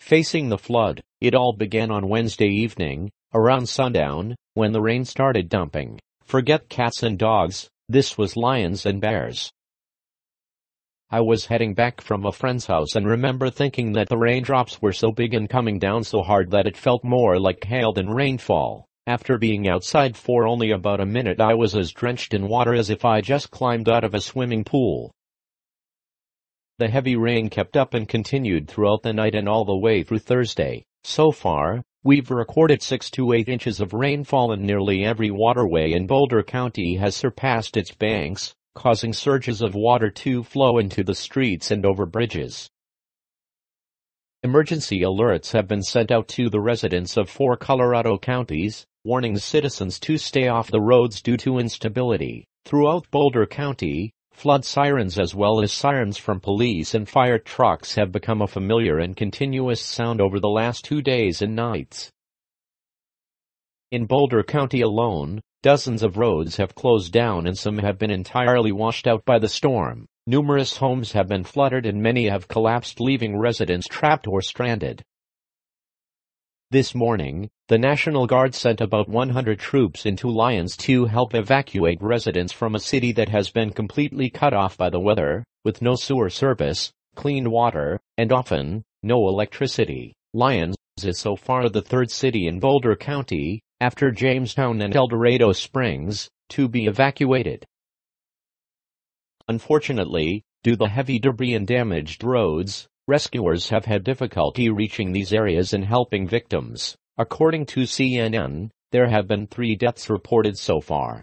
facing the flood. It all began on Wednesday evening, around sundown, when the rain started dumping. Forget cats and dogs, this was lions and bears. I was heading back from a friend's house and remember thinking that the raindrops were so big and coming down so hard that it felt more like hail than rainfall. After being outside for only about a minute, I was as drenched in water as if I just climbed out of a swimming pool. The heavy rain kept up and continued throughout the night and all the way through Thursday. So far, we've recorded 6 to 8 inches of rainfall and nearly every waterway in Boulder County has surpassed its banks, causing surges of water to flow into the streets and over bridges. Emergency alerts have been sent out to the residents of 4 Colorado counties, warning citizens to stay off the roads due to instability. Throughout Boulder County, flood sirens as well as sirens from police and fire trucks have become a familiar and continuous sound over the last 2 days and nights. In Boulder County alone, dozens of roads have closed down and some have been entirely washed out by the storm. Numerous homes have been flooded and many have collapsed, leaving residents trapped or stranded. This morning, the National Guard sent about 100 troops into Lyons to help evacuate residents from a city that has been completely cut off by the weather, with no sewer service, clean water, and often, no electricity. Lyons is so far the 3rd city in Boulder County, after Jamestown and El Dorado Springs, to be evacuated. Unfortunately, due to the heavy debris and damaged roads, rescuers have had difficulty reaching these areas and helping victims. According to CNN, there have been 3 deaths reported so far.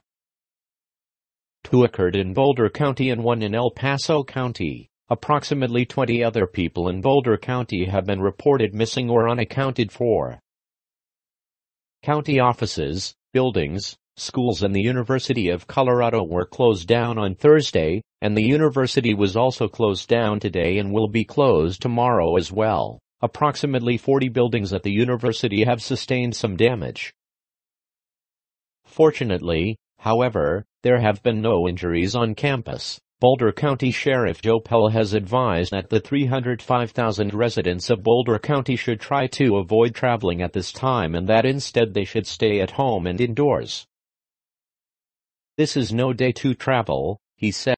2 occurred in Boulder County and 1 in El Paso County. Approximately 20 other people in Boulder County have been reported missing or unaccounted for. County offices, buildings, schools and the University of Colorado were closed down on Thursday, and the university was also closed down today and will be closed tomorrow as well. Approximately 40 buildings at the university have sustained some damage. Fortunately, however, there have been no injuries on campus. Boulder County Sheriff Joe Pell has advised that the 305,000 residents of Boulder County should try to avoid traveling at this time and that instead they should stay at home and indoors. This is no day to travel, he said.